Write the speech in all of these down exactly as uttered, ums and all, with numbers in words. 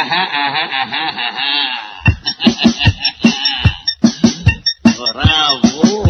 اها اها اها اها برافو.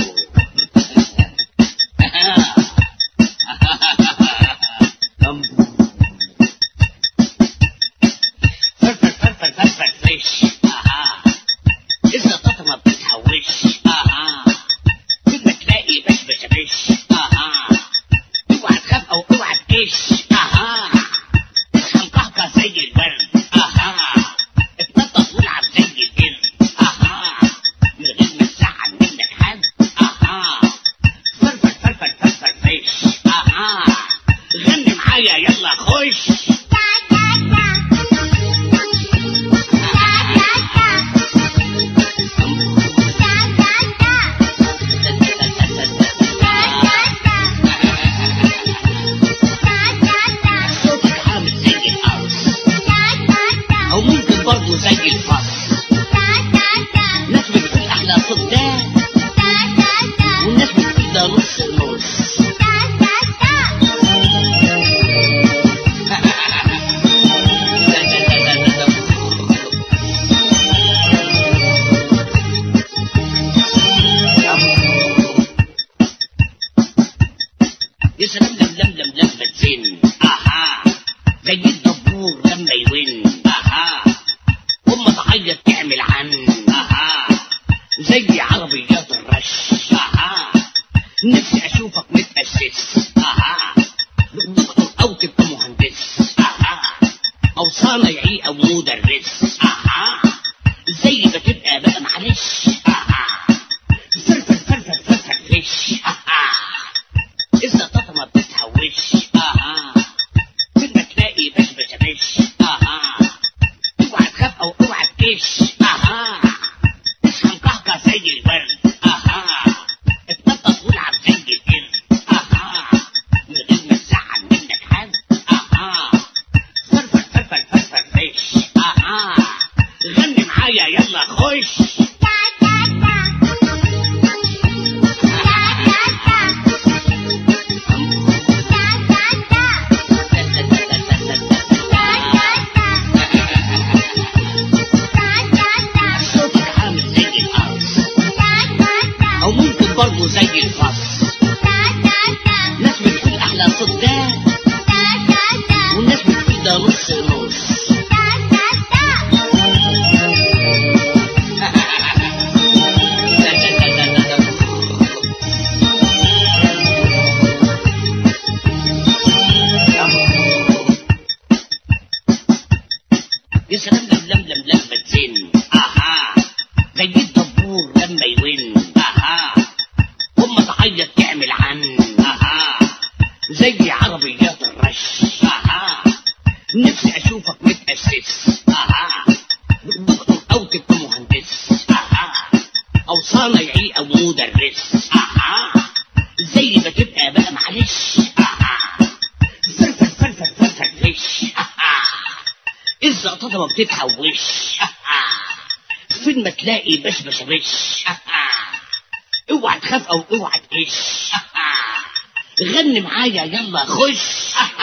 فرفر فرفر فرفر فريش. اها اذا طاطا ما بتتحوش. اها كل ما تلاقي بش بش بش. اها اوعى تخاف او اوعى تكش. اها اصحى مقهقه زي الورد. اها اتنطط والعب زي القرد. اها من غير ما تزعل منك حد. اها فرفر فرفر فرفر فريش. اها غني معايا يلا خش. برضو زي الفص. ناس بتقول احلى صوت ده والناس بتقول ده نص نص. يا سلام لم لم لم لما تزن. اها زي الدبور لما يون. اها أمة تعيط تعمل عن. اها زي عربيات الرش. اها نفسي اشوفك متأسس. اها دكتور او تبقى مهندس. اها او صانعي او مدرس. اها زي ما تبقى بقى معلش. اها فرفر فرفر فرفر فيش. اها اذا طاطا ما بتتحوش. اها كل ما تلاقي بش بش بش. اها اوعى تخاف او اوعى تكش. اها اصحى مقهقه زي الورد. اها اتنطط والعب زي القرد. اها من غير ما تزعل منك حد. اها فرفر فرفر فرفر فيش. اها غني معايا يلا خش. برضو زي الفص. ناس بتقول احلى صوت ده والناس بتقول ده نص نص. يا سلام لم لم لم لما تزن. اها زي الدبور لما يون. اها أمة تعيط تعمل عن. اها زي عربيات الرش. اها نفسي اشوفك متأسس. اها دكتور او تبقى مهندس. اها او صانعي او مدرس. اها زي ما تبقى بقى معلش. اها فرفر فرفر فرفر فيش. اها اذا طاطا ما بتتحوش. اها فين ما تلاقي بش بش بش. اوعى تخاف او اوعى تكش. غني معايا يلا خش.